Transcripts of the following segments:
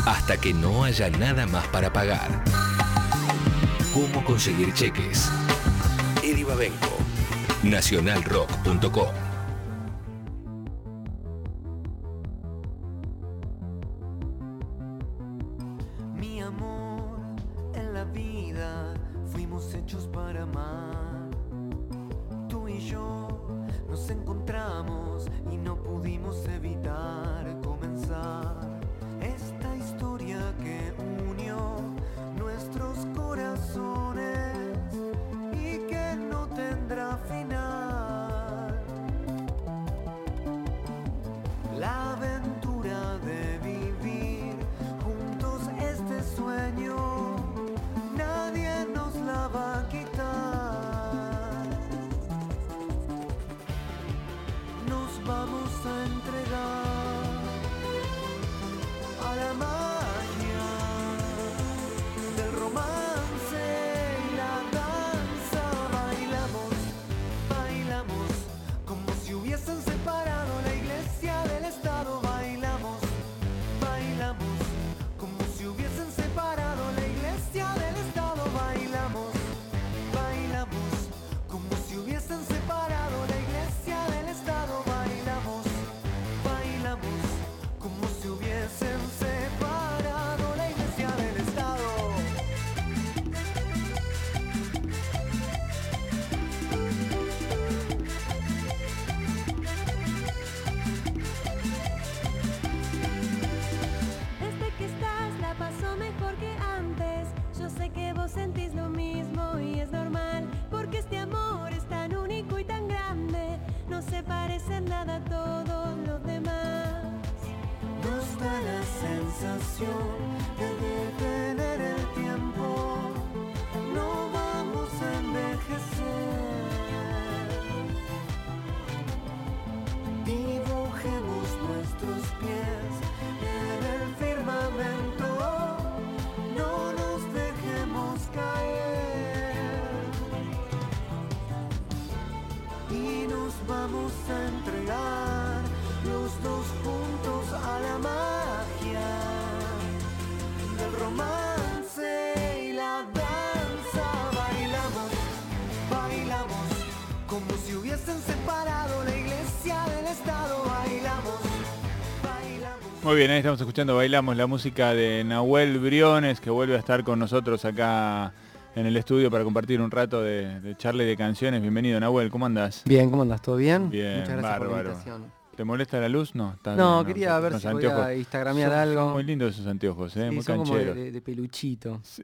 hasta que no haya nada más para pagar. ¿Cómo conseguir cheques? Eddie Babenco, nacionalrock.com. Mi amor, en la vida fuimos hechos para amar. Tú y yo nos encontramos y no pudimos evitar comenzar esta historia que unió nuestros corazones y que no tendrá final. La aventura de vivir juntos este sueño, nadie nos la va a quitar. Nos vamos a entregar a la magia del romance y la danza. Bailamos, bailamos como si hubiesen separado la iglesia del Estado. Bailamos, bailamos como si hubiesen separado la iglesia del Estado. Bailamos, bailamos como si hubiesen separado la iglesia del Estado. Bailamos, bailamos como si hubiesen separado la iglesia del Estado. Desde que estás la paso mejor que antes. Yo sé que vos sentís lo mismo y es normal, porque este amor es tan único y tan grande. No se parece en nada a todos los demás. Nos da la sensación de detener el tiempo. No vamos a envejecer. Dibujemos nuestros pies en el firmamento. No nos dejemos caer. Y nos vamos a entregar los dos juntos a la magia del romance y la danza. Bailamos, bailamos como si hubiesen separado la iglesia del Estado. Bailamos, bailamos. Muy bien, ahí estamos escuchando Bailamos, la música de Nahuel Briones, que vuelve a estar con nosotros acá en el estudio para compartir un rato de charla y de canciones. Bienvenido, Nahuel, ¿cómo andás? Bien, ¿cómo andas? ¿Todo bien? Bien, Muchas gracias por la bárbaro. invitación. ¿Te molesta la luz? No, está No, bien, quería ver Los si podía anteojos instagramear son algo. muy lindos esos anteojos, Sí, muy son como cancheros. de peluchito. Sí.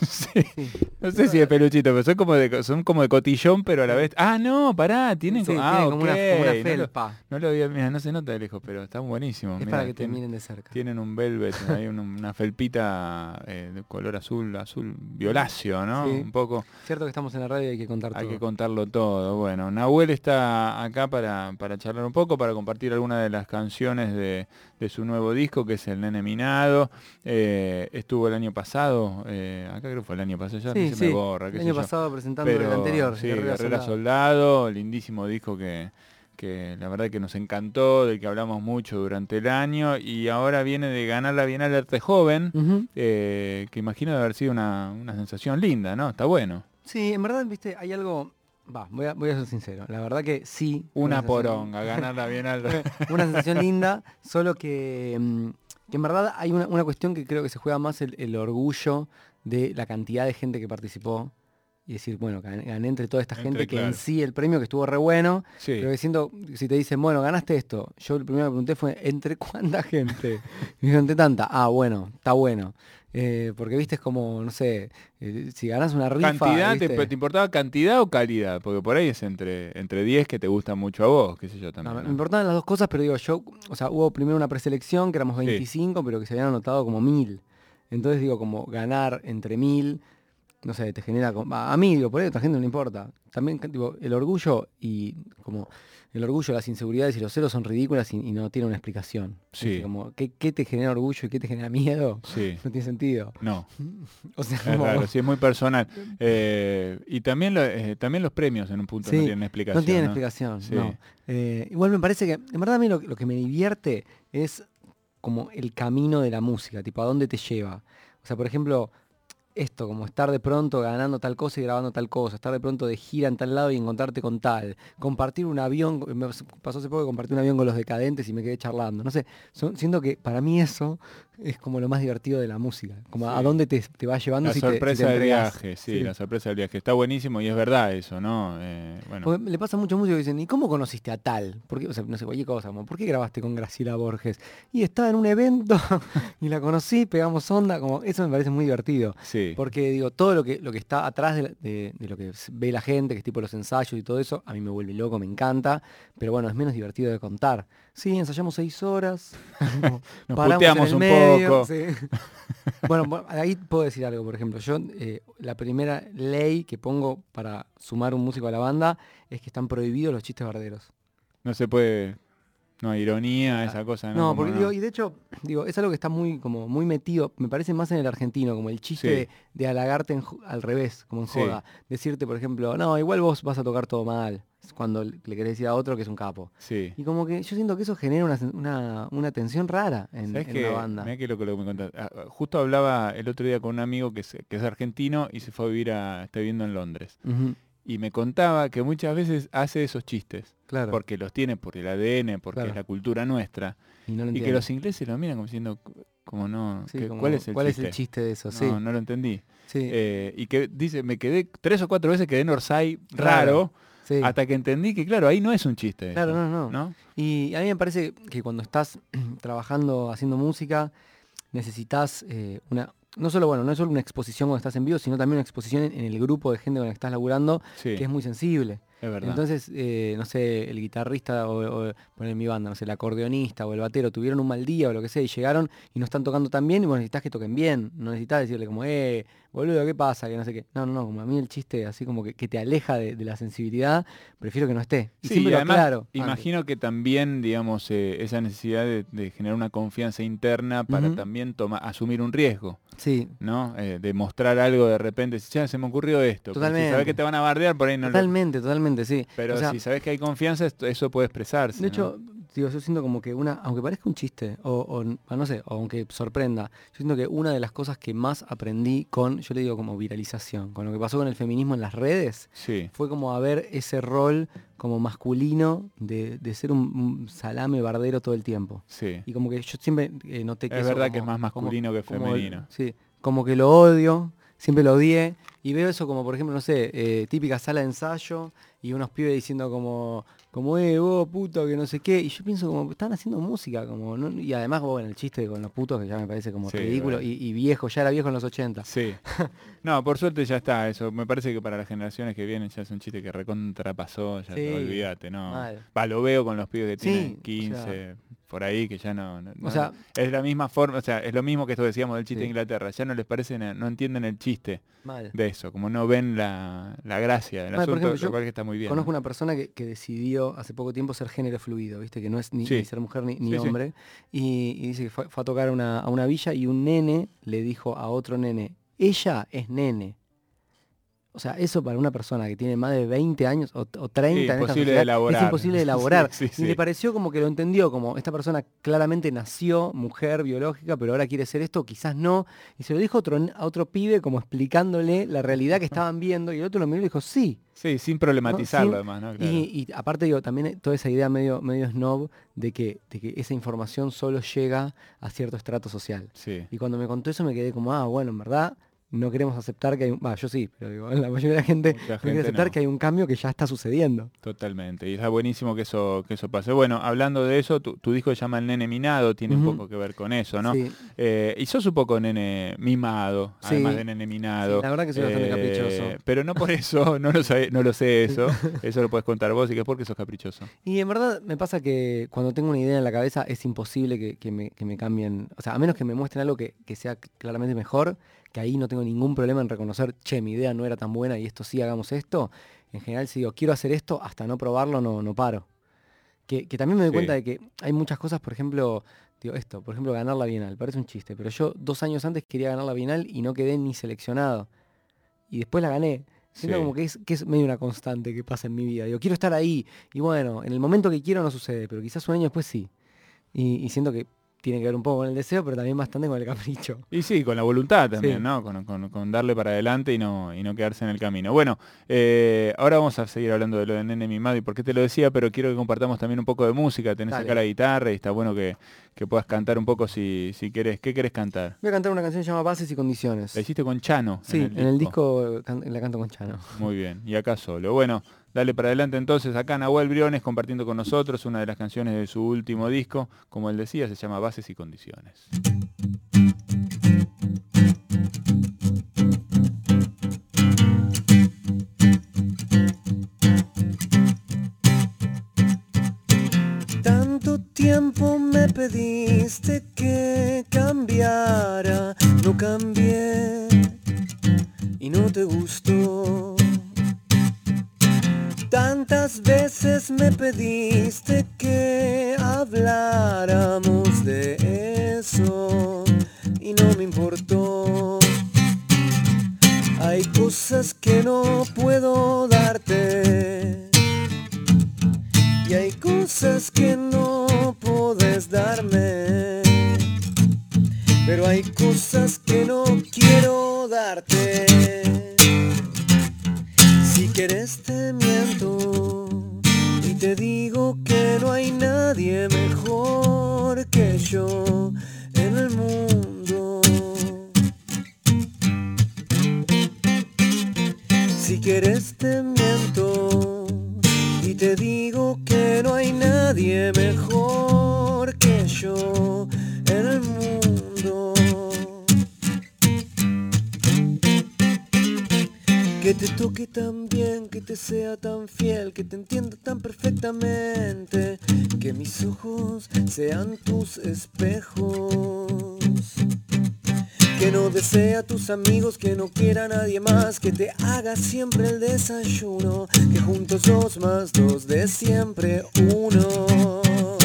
Sí. No sé si de peluchito, pero son como de cotillón, pero a la vez... Ah, no, pará, tienen Sí, como... tiene Ah, como ok. una felpa. No lo había, mira, no se nota de lejos, pero está buenísimo. Es Mirá, para que te miren de cerca. Tienen un velvet, hay una felpita de color azul violáceo, ¿no? Sí. Un poco... Cierto que estamos en la radio y hay que contar Hay todo. que contarlo todo. Bueno, Nahuel está acá para charlar un poco, para compartir algunas de las canciones de su nuevo disco, que es El Nene Minado. Estuvo el año pasado, acá creo que fue el año pasado, ya Sí, se sí. me borra. El año pasado presentando el anterior, sí, Guerrera Guerrera Soldado. Soldado, lindísimo disco que la verdad que nos encantó, del que hablamos mucho durante el año, y ahora viene de ganar la Bienal de Arte Joven, Ujú. que imagino de haber sido una sensación linda, ¿no? Está bueno. Sí, en verdad, viste, hay algo... voy a ser sincero. La verdad que sí. Una sensación- poronga, ganar la Bienal de... Una sensación linda, solo que en verdad hay una cuestión que creo que se juega más el orgullo de la cantidad de gente que participó. Y decir, bueno, gané entre toda esta gente, que claro. en sí el premio que estuvo re bueno, Sí. pero que siento, si te dicen, bueno, ganaste esto, yo lo primero que pregunté fue, ¿entre cuánta gente? Y me dijeron, entre tanta. Ah, bueno, está bueno. Porque viste, es como, no sé, si ganas una rifa... ¿Cantidad? ¿viste? ¿Te importaba cantidad o calidad? Porque por ahí es entre 10 que te gustan mucho a vos, qué sé yo No, también. me ¿no? importaban las dos cosas, pero digo, yo, o sea, hubo primero una preselección, que éramos 25, pero que se habían anotado como 1000. Entonces digo, como ganar entre 1000, no sé, te genera... A mí, digo, por ahí a otra gente no le importa. También, digo, el orgullo y como... El orgullo, las inseguridades y los celos son ridículas y no tienen una explicación. Sí. ¿Viste? Como, ¿qué te genera orgullo y qué te genera miedo? Sí. No tiene sentido. No, O sea, es como- raro, sí, es muy personal. Y también, también los premios en un punto Sí, no tienen explicación. no tienen ¿no? explicación, Sí. no. Igual me parece que, en verdad a mí lo que me divierte es como el camino de la música, tipo a dónde te lleva. O sea, por ejemplo, esto, como estar de pronto ganando tal cosa y grabando tal cosa, estar de pronto de gira en tal lado y encontrarte con tal, compartir un avión, me pasó hace poco que compartí un avión con Los Decadentes y me quedé charlando, no sé, siento que para mí eso es como lo más divertido de la música, como Sí. a dónde te va llevando La si sorpresa te del entregás. viaje, sí, la sorpresa del viaje. Está buenísimo y es verdad eso, ¿no? Bueno, Porque le pasa a muchos músicos que dicen, ¿y cómo conociste a tal? Porque, o sea, no sé, cualquier cosa, como, ¿por qué grabaste con Graciela Borges? Y estaba en un evento y la conocí, pegamos onda, como eso me parece muy divertido. sí. Porque digo, todo lo que está atrás de lo que ve la gente, que es tipo los ensayos y todo eso, a mí me vuelve loco, me encanta, pero bueno, es menos divertido de contar. Sí, ensayamos 6 horas, como, Nos paramos puteamos en el un medio, poco. sí. Bueno, ahí puedo decir algo, por ejemplo, yo la primera ley que pongo para sumar un músico a la banda es que están prohibidos los chistes barderos. No se puede, no, ironía, esa cosa, ¿no? No, Como porque no. digo, y de hecho, digo, es algo que está muy metido, me parece más en el argentino, como el chiste Sí. de halagarte al revés, como en Sí. joda. Decirte, por ejemplo, no, igual vos vas a tocar todo mal, es cuando le querés decir a otro que es un capo. Sí. Y como que yo siento que eso genera una tensión rara en ¿Sabes una qué? banda. Mirá que lo que me contaste. Justo hablaba el otro día con un amigo que es argentino y se fue a vivir está viviendo en Londres. Ujú, Y me contaba que muchas veces hace esos chistes. claro. Porque los tiene por el ADN, porque Claro. es la cultura nuestra. Y no lo Y que entiendo. los ingleses lo miran como diciendo, como no, Sí, como, ¿cuál es el chiste? chiste de eso? No, Sí. no lo entendí. Sí. Y que dice, me quedé 3 o 4 veces quedé en Orsay Raro. raro, Sí. hasta que entendí que claro, ahí no es un chiste. Claro, eso, no. Y a mí me parece que cuando estás trabajando, haciendo música, necesitas no solo es solo una exposición cuando estás en vivo, sino también una exposición en el grupo de gente con la que estás laburando, Sí, que es muy sensible. es verdad. Entonces, no sé, el guitarrista o poner en mi banda, no sé, el acordeonista o el batero tuvieron un mal día o lo que sea y llegaron y no están tocando tan bien y vos necesitas que toquen bien. No necesitas decirle como, boludo, ¿qué pasa? Que no sé qué. No, como a mí el chiste así como que te aleja de la sensibilidad, prefiero que no esté. Y Sí, siempre lo además, aclaro. imagino que también, digamos, esa necesidad de generar una confianza interna para Ujú. también asumir un riesgo, Sí, ¿no? De mostrar algo de repente, ya se me ocurrió esto. Pero Totalmente. si sabes que te van a bardear, por ahí no lo... totalmente, sí. Pero O sea, si sabes que hay confianza, eso puede expresarse. de ¿no? hecho, digo, yo siento como que aunque parezca un chiste, o no sé, o aunque sorprenda, yo siento que una de las cosas que más aprendí yo le digo como viralización, con lo que pasó con el feminismo en las redes, Sí, fue como a ver ese rol como masculino de ser un salame bardero todo el tiempo. sí. Y como que yo siempre noté que Es eso verdad como- que es más masculino que como femenino. sí, como que lo odio, siempre lo odié. Y veo eso como, por ejemplo, no sé, típica sala de ensayo y unos pibes diciendo como vos, puto, que no sé qué. Y yo pienso como, están haciendo música, como, ¿no? Y además, bueno, el chiste con los putos, que ya me parece como Sí, ridículo, bueno. y viejo, ya era viejo en los 80. Sí. No, por suerte ya está eso. Me parece que para las generaciones que vienen ya es un chiste que recontrapasó, ya Sí, olvídate, ¿no? mal. Lo veo con los pibes que Sí, tienen o 15, sea, por ahí, que ya no, o sea, es la misma forma, o sea, es lo mismo que esto decíamos del chiste Sí. de Inglaterra, ya no les parece, no entienden el chiste mal. de eso, como no ven la gracia del Mal, por asunto, ejemplo, yo lo cual que está muy bien. Conozco ¿no? una persona que decidió hace poco tiempo ser género fluido, ¿viste? Que no es ni Sí. ser mujer ni Sí, sí. hombre. Y dice que fue a tocar a una villa y un nene le dijo a otro nene, ella es nene. O sea, eso para una persona que tiene más de 20 años o 30 en esta imposible de sociedad, elaborar. es imposible de elaborar. Sí, sí, Y le sí. pareció como que lo entendió, como esta persona claramente nació mujer biológica, pero ahora quiere ser esto, quizás no. Y se lo dijo a otro pibe como explicándole la realidad que estaban viendo y el otro lo miró y dijo, sí. Sí, sin problematizarlo ¿no? además, ¿no? Claro. Y aparte digo, también toda esa idea medio snob de que esa información solo llega a cierto estrato social. Sí. Y cuando me contó eso me quedé como, bueno, en verdad no queremos aceptar que hay yo sí, pero digo, la mayoría de la gente Mucha no quiere gente aceptar no. que hay un cambio que ya está sucediendo. Totalmente, y está buenísimo que eso pase. Bueno, hablando de eso, tu disco se llama El Nene Minado, tiene un Ujú. poco que ver con eso, ¿no? Sí. Y sos un poco nene mimado, Sí. además de nene minado. Sí, la verdad que soy bastante caprichoso. Pero no por eso, no lo sé eso. Eso lo puedes contar vos y que es porque sos caprichoso. Y en verdad me pasa que cuando tengo una idea en la cabeza es imposible que me cambien, o sea, a menos que me muestren algo que sea claramente mejor, que ahí no tengo ningún problema en reconocer, che, mi idea no era tan buena y esto sí, hagamos esto. En general, si digo, quiero hacer esto, hasta no probarlo, no paro. Que también me doy Sí. cuenta de que hay muchas cosas, por ejemplo, por ejemplo, ganar la Bienal, parece un chiste, pero yo 2 años antes quería ganar la Bienal y no quedé ni seleccionado. Y después la gané. Siento Sí. como que es medio una constante que pasa en mi vida. Digo, quiero estar ahí. Y bueno, en el momento que quiero no sucede, pero quizás un año después sí. Y siento que tiene que ver un poco con el deseo, pero también bastante con el capricho. Y sí, con la voluntad también, Sí. ¿no? Con darle para adelante y no quedarse en el camino. Bueno, ahora vamos a seguir hablando de lo de Nene Mimado y por qué te lo decía, pero quiero que compartamos también un poco de música. Tenés Dale. acá la guitarra y está bueno que puedas cantar un poco si querés. ¿Qué querés cantar? Voy a cantar una canción llamada Bases y Condiciones. La hiciste con Chano. Sí, en el disco la canto con Chano. Muy bien, y acá solo. Bueno, dale para adelante entonces. Acá Nahuel Briones compartiendo con nosotros una de las canciones de su último disco. Como él decía, se llama Bases y Condiciones. Tanto tiempo me pediste que cambiara, no cambié y no te gustó. Tantas veces me pediste que habláramos de eso y no me importó. Hay cosas que no puedo darte y hay cosas que no podés darme, pero hay cosas que no quiero darte. Si quieres te miento y te digo que no hay nadie mejor que yo en el mundo. Si quieres te miento y te digo que no hay nadie mejor que yo en el mundo. Que te toque tan bien, que te sea tan fiel, que te entienda tan perfectamente, que mis ojos sean tus espejos. Que no desee a tus amigos, que no quiera a nadie más, que te haga siempre el desayuno, que juntos 2 más 2 de siempre 1.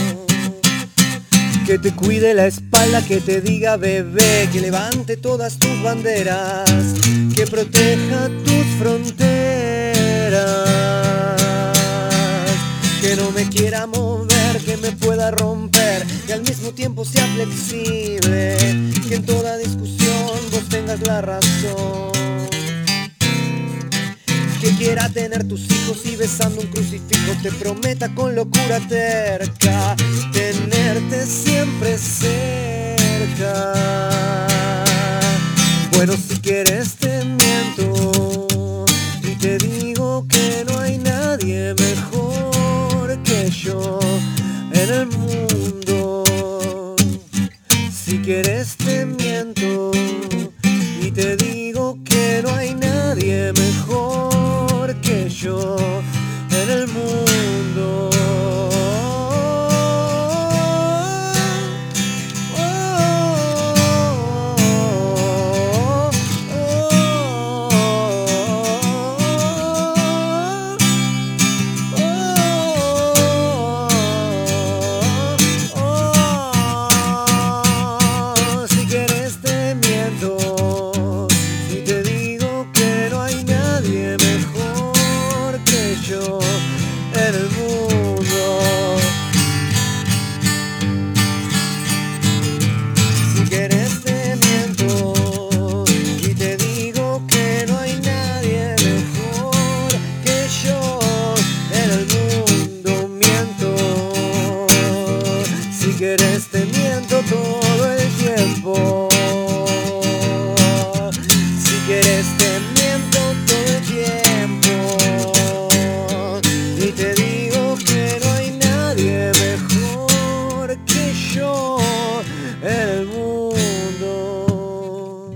Que te cuide la espalda, que te diga bebé, que levante todas tus banderas, que proteja tus fronteras, que no me quiera mover, que me pueda romper, que al mismo tiempo sea flexible, que en toda discusión vos tengas la razón. Que quiera tener tus hijos y besando un crucifijo te prometa con locura terca tenerte siempre cerca. Bueno, si quieres te miento y te digo que no hay nadie mejor que yo en el mundo. Si quieres te miento y te digo que no hay nadie mejor que yo en el mundo. Si quieres te miento y te digo que no hay nadie mejor que yo en el mundo. Si quieres te miento y te digo que no hay nadie mejor que yo en el mundo. Miento. Si quieres te miento todo el tiempo. Si quieres te miento todo el tiempo y te digo que no hay nadie mejor que yo en el mundo.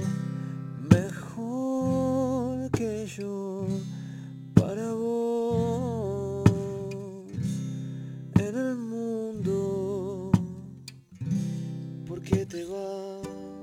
Mejor que yo para vos en el mundo. ¿Por qué te vas?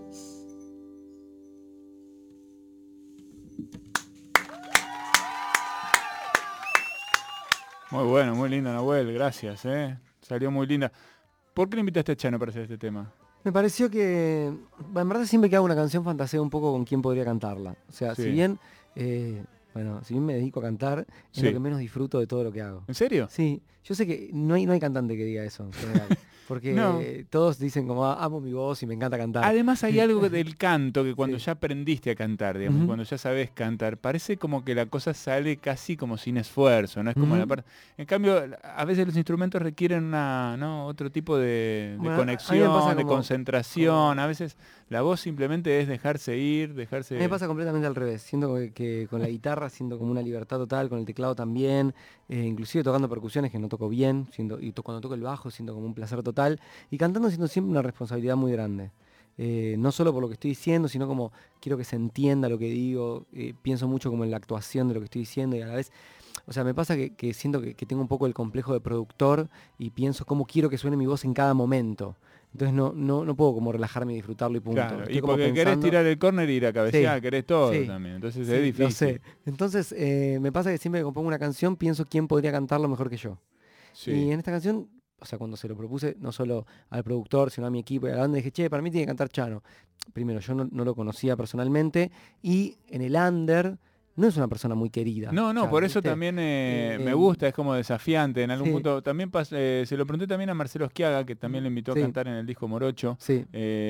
Muy bueno, muy lindo, Nahuel, gracias. Salió muy linda. ¿Por qué le invitaste a Chano para hacer este tema? Me pareció que, bueno, en verdad siempre que hago una canción fantaseo un poco con quién podría cantarla. O sea, Sí. si bien me dedico a cantar, es Sí. lo que menos disfruto de todo lo que hago. ¿En serio? Sí, yo sé que no hay cantante que diga eso en general. Porque No. todos dicen como amo mi voz y me encanta cantar. Además hay algo del canto que cuando ya aprendiste a cantar, digamos, Ujú. cuando ya sabes cantar, parece como que la cosa sale casi como sin esfuerzo, no es como la Ujú. parte. En cambio, a veces los instrumentos requieren otro tipo de Bueno, a mí me conexión, pasa de como- concentración. A veces la voz simplemente es dejarse ir, A dejarse. mí me pasa completamente al revés. Siento que con la guitarra siento como una libertad total, con el teclado también, inclusive tocando percusiones que no toco bien, cuando toco el bajo siento como un placer total. Y cantando siento siempre una responsabilidad muy grande. No solo por lo que estoy diciendo, sino como quiero que se entienda lo que digo. Pienso mucho como en la actuación de lo que estoy diciendo y a la vez... O sea, me pasa que siento que tengo un poco el complejo de productor y pienso cómo quiero que suene mi voz en cada momento. Entonces no puedo como relajarme y disfrutarlo y punto. Claro, Estoy y como porque querés pensando- tirar el córner y ir a cabecear, Sí, querés todo sí, también. Entonces sí, es difícil. lo sé. Entonces me pasa que siempre que compongo una canción pienso quién podría cantarlo mejor que yo. Sí. Y en esta canción, o sea, cuando se lo propuse, no solo al productor, sino a mi equipo y a la banda, dije, che, para mí tiene que cantar Chano. Primero, yo no lo conocía personalmente y en el under no es una persona muy querida. No, Chano, por eso ¿viste? también me gusta, es como desafiante en algún sí. punto. También se lo pregunté también a Marcelo Schiaga, que también le invitó a Sí. cantar en el disco Morocho, Sí.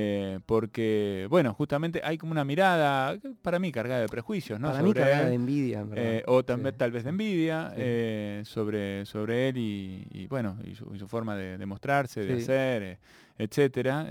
porque, bueno, justamente hay como una mirada, para mí, cargada de prejuicios, ¿no? Para mí Sobre cargada él, de envidia, en verdad. o también Sí. tal vez de envidia, Sí. sobre él y bueno, y su forma de mostrarse, de Sí. hacer, etcétera,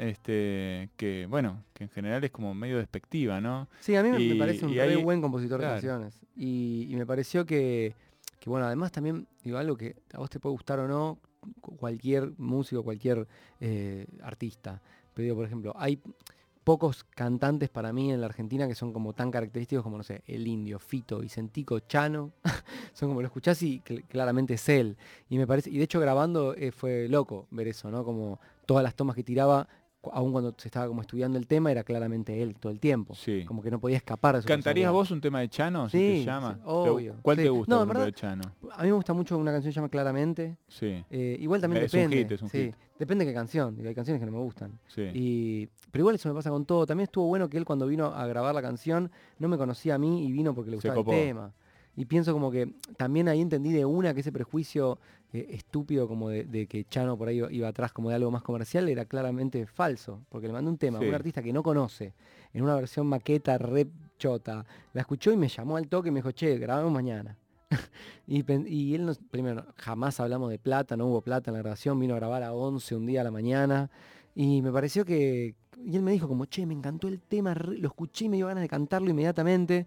que bueno, que en general es como medio despectiva, ¿no? Sí, a mí me Y- parece un y re ahí- buen compositor claro. de canciones. Y me pareció que, bueno, además también, digo, algo que a vos te puede gustar o no, cualquier músico, cualquier artista. Pero digo, por ejemplo, hay pocos cantantes para mí en la Argentina que son como tan característicos como, no sé, El Indio, Fito, Vicentico, Chano. Son como lo escuchás y claramente es él. Y me parece, y de hecho grabando fue loco ver eso, ¿no? Como todas las tomas que tiraba, aun cuando se estaba como estudiando el tema, era claramente él todo el tiempo. Sí. Como que no podía escapar de su ¿Cantarías personalidad. vos un tema de Chano, si te Sí, llama? sí, obvio. ¿Cuál Sí. te gusta, No, por en ejemplo, verdad, de Chano? a mí me gusta mucho una canción que se llama Claramente. Sí, Igual también Es un depende. hit, es un sí, hit. depende de qué canción. Digo, hay canciones que no me gustan. sí. Pero igual eso me pasa con todo. También estuvo bueno que él cuando vino a grabar la canción no me conocía a mí y vino porque le Se gustaba el copó. tema. Y pienso como que también ahí entendí de una que ese prejuicio estúpido como de que Chano por ahí iba atrás como de algo más comercial era claramente falso. Porque le mandé un tema a Sí. un artista que no conoce, en una versión maqueta re chota. La escuchó y me llamó al toque y me dijo, che, grabamos mañana. Y él, primero, jamás hablamos de plata, no hubo plata en la grabación, vino a grabar a 11 un día a la mañana. Y me pareció que... Y él me dijo como, che, me encantó el tema, lo escuché y me dio ganas de cantarlo inmediatamente.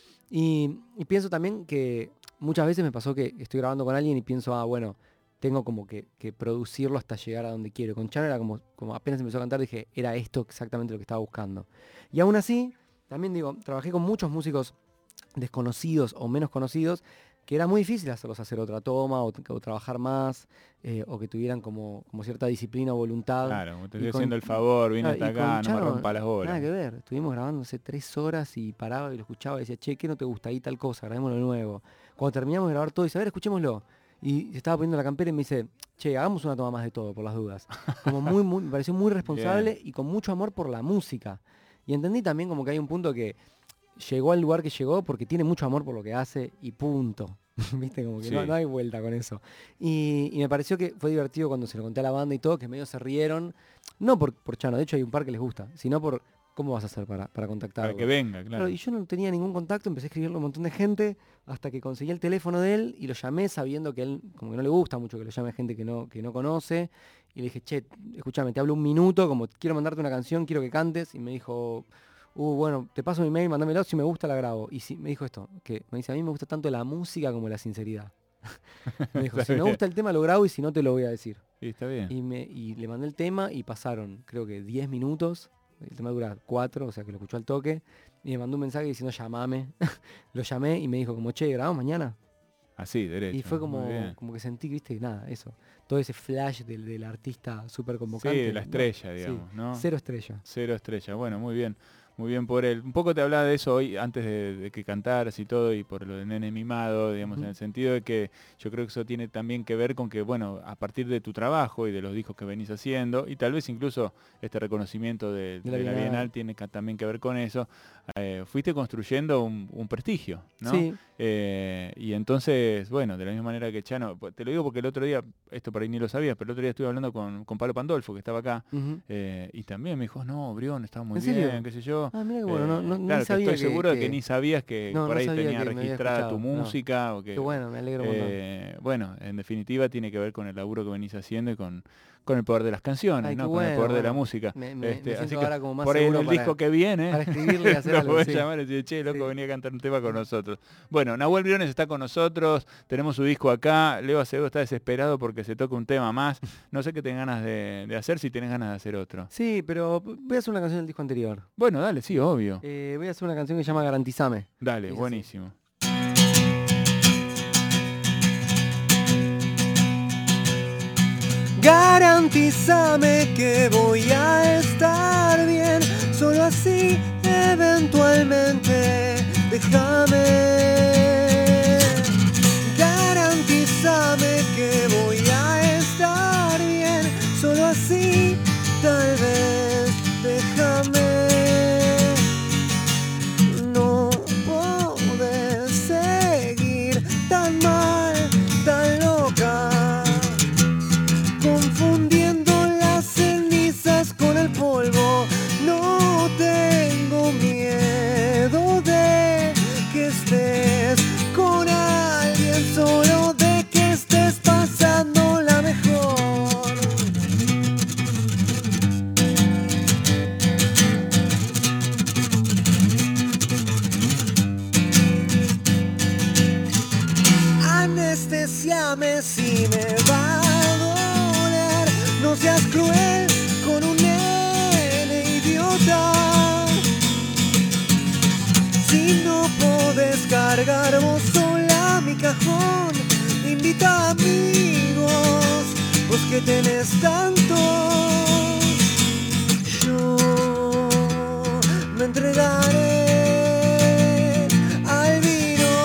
Y pienso también que muchas veces me pasó que estoy grabando con alguien y pienso, bueno, tengo como que producirlo hasta llegar a donde quiero. Con Chano era como apenas empezó a cantar, dije, era esto exactamente lo que estaba buscando. Y aún así, también digo, trabajé con muchos músicos desconocidos o menos conocidos, que era muy difícil hacerlos hacer otra toma o trabajar más, o que tuvieran como cierta disciplina o voluntad. Claro, te Y estoy con- haciendo el favor, vine Claro, hasta y con acá, no me Chano, rompa las bolas. nada que ver, estuvimos grabando hace 3 horas y paraba y lo escuchaba y decía, che, ¿qué no te gusta? Ahí tal cosa, grabémoslo de nuevo. Cuando terminamos de grabar todo, dice, a ver, escuchémoslo. Y se estaba poniendo la campera y me dice, che, hagamos una toma más de todo, por las dudas. Como me pareció muy responsable y con mucho amor por la música. Y entendí también como que hay un punto que llegó al lugar que llegó porque tiene mucho amor por lo que hace y punto. ¿Viste? Como que Sí. no hay vuelta con eso. Y me pareció que fue divertido cuando se lo conté a la banda y todo, que medio se rieron. No por Chano, de hecho hay un par que les gusta, sino por cómo vas a hacer para contactarlo. Para que venga, claro. Y yo no tenía ningún contacto, empecé a escribirle a un montón de gente hasta que conseguí el teléfono de él y lo llamé sabiendo que él como que no le gusta mucho que lo llame gente que no conoce. Y le dije, che, escúchame, te hablo un minuto, como quiero mandarte una canción, quiero que cantes. Y me dijo, bueno, te paso mi mail, mándamelo, si me gusta la grabo. Y me dijo esto, que me dice, a mí me gusta tanto la música como la sinceridad. Me dijo, Está si me bien. gusta el tema lo grabo y si no te lo voy a decir. Sí, está bien. Y le mandé el tema y pasaron, creo que 10 minutos. El tema dura 4, o sea que lo escuchó al toque. Y me mandó un mensaje diciendo, llamame. Lo llamé y me dijo como, che, ¿grabamos mañana? Así, derecho. Y fue muy bien. como que sentí, viste, nada, eso. Todo ese flash del artista súper Sí, convocante. de la estrella, digamos, Sí, ¿no? 0 estrella. 0 estrella. Bueno, muy bien. muy bien por él. Un poco te hablaba de eso hoy, antes de que cantaras y todo, y por lo de Nene Mimado, digamos, en el sentido de que yo creo que eso tiene también que ver con que, bueno, a partir de tu trabajo y de los discos que venís haciendo, y tal vez incluso este reconocimiento de la Bienal tiene también que ver con eso, fuiste construyendo un prestigio, ¿no? Sí. Y entonces, bueno, de la misma manera que Chano, te lo digo porque el otro día, esto por ahí ni lo sabías, pero el otro día estuve hablando con Pablo Pandolfo, que estaba acá, y también me dijo, no, Brión, estaba muy bien, qué sé yo. Ah, mira, bueno, claro, ni sabía estoy seguro de que ni sabías que por ahí sabía tenía que me había registrada tu escuchado, música. O que, qué bueno, me alegro un montón. bueno, en definitiva tiene que ver con el laburo que venís haciendo y con el poder de las canciones, Ay, ¿no? Bueno, con el poder de la música. Me así siento que ahora como más por ahí en el seguro disco que viene, para escribirle y hacer lo algo, podés sí. llamar y decir, che, loco, venía a cantar un tema con nosotros. Bueno, Nahuel Briones está con nosotros, tenemos su disco acá, Leo Acevedo está desesperado porque se toca un tema más. No sé qué tenés ganas de hacer, si tenés ganas de hacer otro. Sí, pero voy a hacer una canción del disco anterior. Bueno, dale, sí, obvio. Voy a hacer una canción que se llama Garantizame. Dale, Es buenísimo. Garantízame que voy a estar bien, solo así eventualmente déjame. Garantízame que voy a estar bien, solo así tal vez déjame. No podés seguir tan mal, tan loca, confundiendo las cenizas con el polvo. No tengo miedo de que estés con alguien, solo de que estés pasando la mejor. Anestesiame si me va a doler, no seas cruel con un nene idiota. Si no podés cargar vos sola mi cajón, invita amigos, vos que tenés tantos. Yo me entregaré al vino,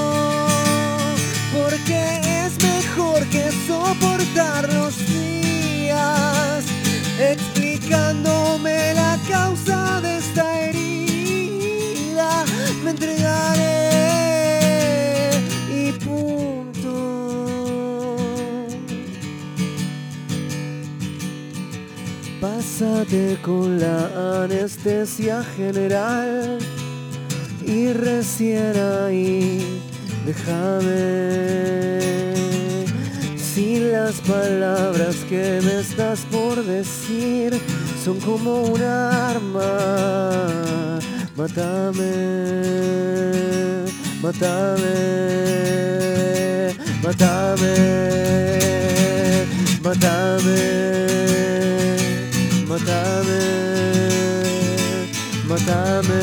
porque es mejor que soportar los días explicándome la causa de esta herida. Me entregaré y punto. Pásate con la anestesia general y recién ahí déjame. Si las palabras que me estás por decir son como un arma, mátame, mátame, mátame, mátame, mátame, mátame,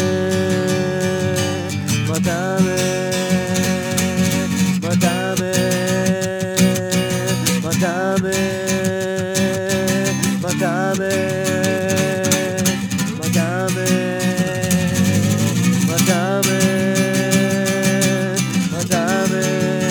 mátame, mátame, mátame, mátame, mátame, mátame, mátame.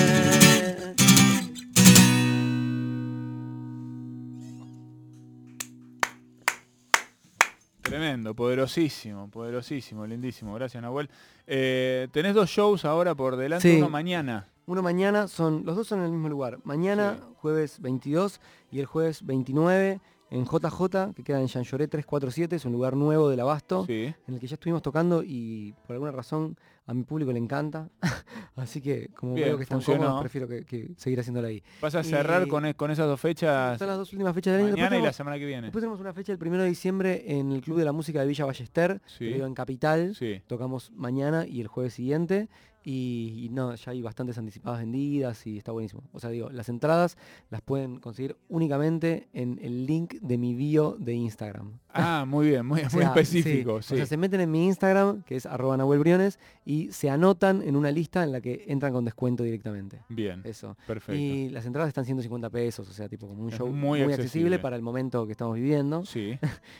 Tremendo, poderosísimo, poderosísimo, lindísimo. Gracias, Nahuel. Tenés 2 shows ahora por delante, Sí. uno mañana. Uno mañana, los dos son en el mismo lugar. Mañana, Sí. jueves 22 y el jueves 29 en JJ, que queda en Jean Lloré 347, es un lugar nuevo del Abasto, Sí. en el que ya estuvimos tocando y por alguna razón a mi público le encanta. Así que como Bien, veo que están funcionó. cómodos, prefiero que seguir haciéndola ahí. Vas a cerrar Y- con esas 2 fechas Son las dos últimas fechas del año. mañana y Después la tenemos- semana que viene. Después tenemos una fecha el 1 de diciembre en el Club de la Música de Villa Ballester, Sí. que vivo en Capital. Sí. Tocamos mañana y el jueves siguiente. y no, ya hay bastantes anticipadas vendidas y está buenísimo. O sea, digo, las entradas las pueden conseguir únicamente en el link de mi bio de Instagram. Ah, muy bien, muy, O muy sea, específico. sí. Sí. O sea, se meten en mi Instagram, que es @NahuelBriones, y se anotan en una lista en la que entran con descuento directamente. Bien, Eso. perfecto. Y las entradas están 150 pesos, o sea, tipo como un Es show muy muy accesible. accesible para el momento que estamos viviendo. Sí,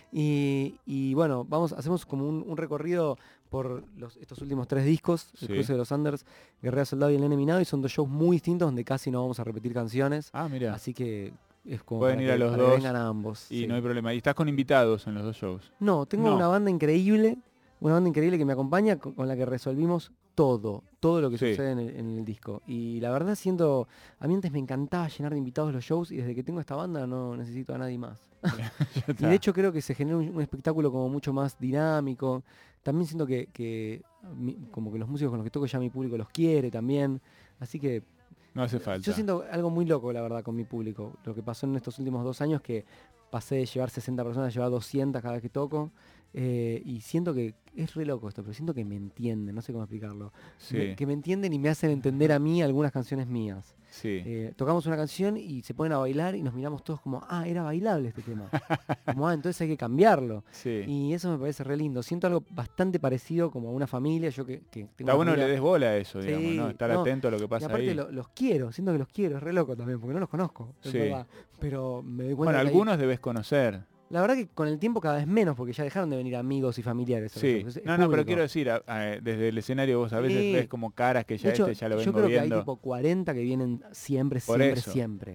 Y bueno, hacemos como un recorrido por estos últimos 3 discos, El Sí. Cruce de los Anders, Guerrera Soldado y El Nene Minado, y son 2 shows muy distintos donde casi no vamos a repetir canciones. ah, mira, Así que es como Pueden para ir a que- los para que dos vengan a ambos. y sí. no hay problema. Y estás con invitados en los 2 shows. No, tengo No. una banda increíble que me acompaña, con la que resolvimos todo lo que Sí. sucede en el disco. Y la verdad a mí antes me encantaba llenar de invitados los shows y desde que tengo esta banda no necesito a nadie más. Ya Y está. de hecho creo que se genera un espectáculo como mucho más dinámico. También siento como que los músicos con los que toco ya mi público los quiere también. Así que no hace falta. yo siento algo muy loco, la verdad, con mi público. Lo que pasó en estos últimos 2 años, que pasé de llevar 60 personas a llevar 200 cada vez que toco. Y siento que es re loco esto, pero siento que me entienden, no sé cómo explicarlo. Sí, Que me entienden y me hacen entender a mí algunas canciones mías. sí. Tocamos una canción y se ponen a bailar y nos miramos todos como, era bailable este tema. Como, entonces hay que cambiarlo. Sí. Y eso me parece re lindo. Siento algo bastante parecido como a una familia. Yo que tengo Está una bueno que le familia- des bola a eso, digamos, Sí, ¿no? Estar no, atento a lo que y pasa aparte ahí. los quiero, siento que los quiero, es re loco también, porque no los conozco, es Sí. verdad. Pero me doy cuenta Bueno, que hay- algunos debes conocer. la verdad que con el tiempo cada vez menos, porque ya dejaron de venir amigos y familiares. a los Sí. shows, es No, pero público. quiero decir, desde el escenario vos a veces Sí. ves como caras que De ya hecho, ya lo yo vengo creo que hay viendo. tipo 40 que vienen siempre, Por siempre, eso. siempre.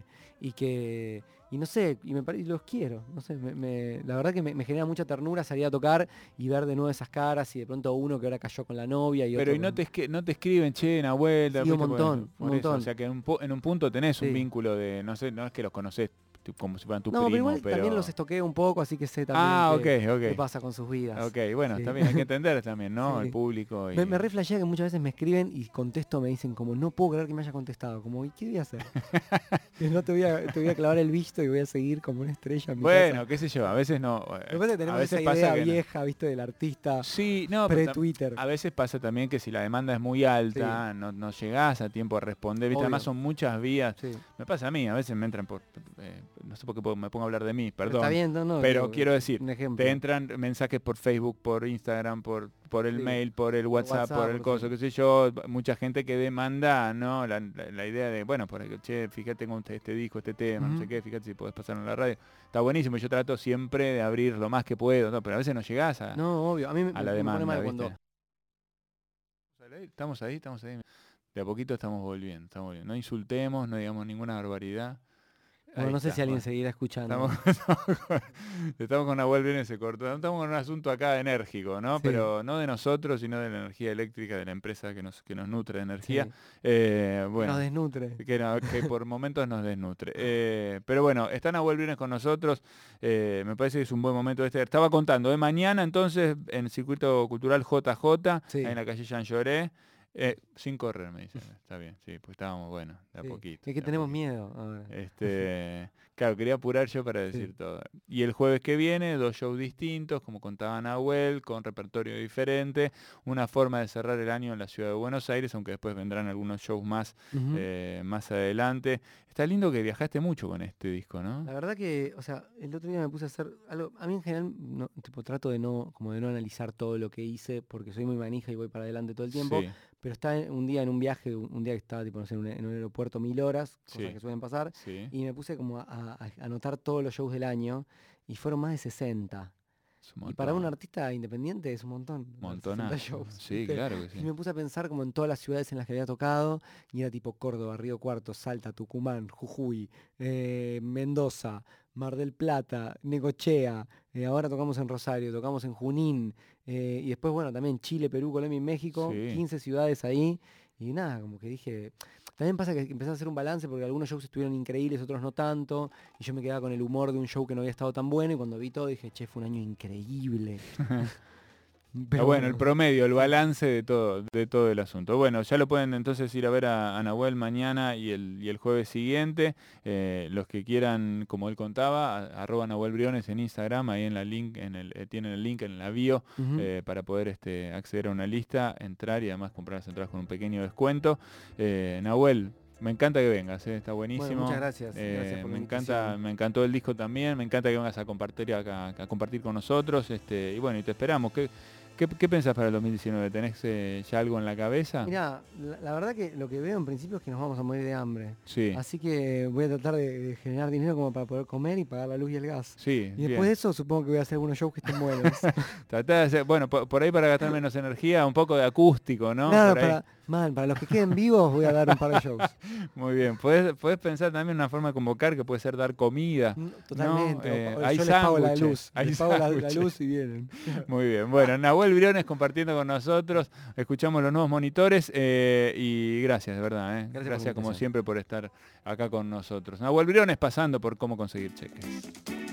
Y no sé, y los quiero. No sé, la verdad que me genera mucha ternura salir a tocar y ver de nuevo esas caras y de pronto uno que ahora cayó con la novia y Pero otro y no con- no te escriben, che, Nahuel, Sí, un ¿viste? montón, Por un eso, montón. o sea que en un punto tenés un Sí. vínculo de, no sé, no es que los conocés como si fueran tu No, primo, pero igual pero... también los estoqueo un poco, así que sé también Ah, qué ok. pasa con sus vidas. Ok, bueno, Sí. está bien, hay que entender también, ¿no? Sí. El público. Y... Me re flashea que muchas veces me escriben y contesto, me dicen como, no puedo creer que me haya contestado. Como, ¿y qué voy a hacer? Que no te voy a clavar el visto y voy a seguir como una estrella en mi Bueno, casa. qué sé yo, a veces no. Después a tenemos veces esa pasa idea que no. vieja, viste, del artista Sí, no, pero pre-Twitter. a veces pasa también que si la demanda es muy alta, no llegás a tiempo a responder, ¿viste? Obvio. Además son muchas vías. Sí. Me pasa a mí, a veces me entran por... no sé por qué me pongo a hablar de mí, perdón. Está bien, no, Pero digo, quiero decir, un ejemplo. te entran mensajes por Facebook, por Instagram, por el Sí. mail, por el WhatsApp, por el por coso, qué sé yo, mucha gente que demanda, ¿no? La idea de, bueno, che, fíjate, tengo este disco, este tema, no sé Ujú. qué, fíjate si podés pasarlo en la radio. Está buenísimo, yo trato siempre de abrir lo más que puedo, ¿no? Pero a veces no llegás a No, obvio. A mí me la pone demanda, mal ¿viste? cuando... Estamos ahí. De a poquito estamos volviendo. No insultemos, no digamos ninguna barbaridad. Bueno, Ahí no sé está, si alguien bueno. seguirá escuchando. Estamos con Nahuel Briones, se cortó. Estamos con un asunto acá enérgico, ¿no? Sí. Pero no de nosotros, sino de la energía eléctrica de la empresa que nos nutre de energía. Sí. Bueno, Nos desnutre. que por momentos nos desnutre. Pero bueno, está Nahuel Briones con nosotros. Me parece que es un buen momento este. Estaba contando, mañana entonces en el Circuito Cultural JJ, Sí. ahí en la calle Jean Lloré. Sin correr, me dicen. Está bien, sí, pues estábamos, bueno, de a Sí. poquito. Es que de a tenemos poquito. miedo ahora. Claro, quería apurar yo para decir todo. Y el jueves que viene, 2 shows distintos, como contaba Nahuel, con repertorio diferente, una forma de cerrar el año en la ciudad de Buenos Aires, aunque después vendrán algunos shows más, Ujú. más adelante. Está lindo que viajaste mucho con este disco, ¿no? La verdad que, o sea, el otro día me puse a hacer algo. A mí en general, trato de no analizar todo lo que hice, porque soy muy manija y voy para adelante todo el tiempo. Sí, Pero está un día en un viaje, un día que estaba tipo, no sé, en un aeropuerto 1000 horas, cosas Sí. que suelen pasar, sí. y me puse como a anotar todos los shows del año, y fueron más de 60. Es un Y para un montón. artista independiente es un montón. 60 Montonazo. shows, Sí, ¿viste? claro que sí. Y me puse a pensar como en todas las ciudades en las que había tocado, y era tipo Córdoba, Río Cuarto, Salta, Tucumán, Jujuy, Mendoza, Mar del Plata, Necochea, ahora tocamos en Rosario, tocamos en Junín, y después, bueno, también Chile, Perú, Colombia y México, Sí. 15 ciudades ahí, y nada, como que dije... También pasa que empecé a hacer un balance porque algunos shows estuvieron increíbles, otros no tanto, y yo me quedaba con el humor de un show que no había estado tan bueno, y cuando vi todo dije, che, fue un año increíble. Pero bueno, el promedio, el balance de todo el asunto. Bueno, ya lo pueden entonces ir a ver a Nahuel mañana y el jueves siguiente. Los que quieran, como él contaba, @ Nahuel Briones en Instagram, ahí en la link, tienen el link en la bio para poder acceder a una lista, entrar y además comprar las entradas con un pequeño descuento. Nahuel, me encanta que vengas, está buenísimo. Bueno, muchas gracias. Gracias por la invitación. Me encantó el disco también, me encanta que vengas a compartir con nosotros, y bueno, y te esperamos. ¿Qué pensás para el 2019? ¿Tenés ya algo en la cabeza? Mirá, la verdad que lo que veo en principio es que nos vamos a morir de hambre. Sí. Así que voy a tratar de generar dinero como para poder comer y pagar la luz y el gas. Sí, y después de eso supongo que voy a hacer algunos shows que estén buenos. Tratá de hacer, bueno, por ahí para gastar menos energía, un poco de acústico, ¿no? Claro, para los que queden vivos voy a dar un par de shows. Muy bien, podés pensar también una forma de convocar que puede ser dar comida. Totalmente. ¿No? Hay yo les pago la sándwiches, luz. Les pago la luz y vienen. Muy bien. Bueno, Nahuel Briones compartiendo con nosotros. Escuchamos los nuevos monitores y gracias, de verdad. Gracias como siempre por estar acá con nosotros. Nahuel Briones pasando por cómo conseguir cheques.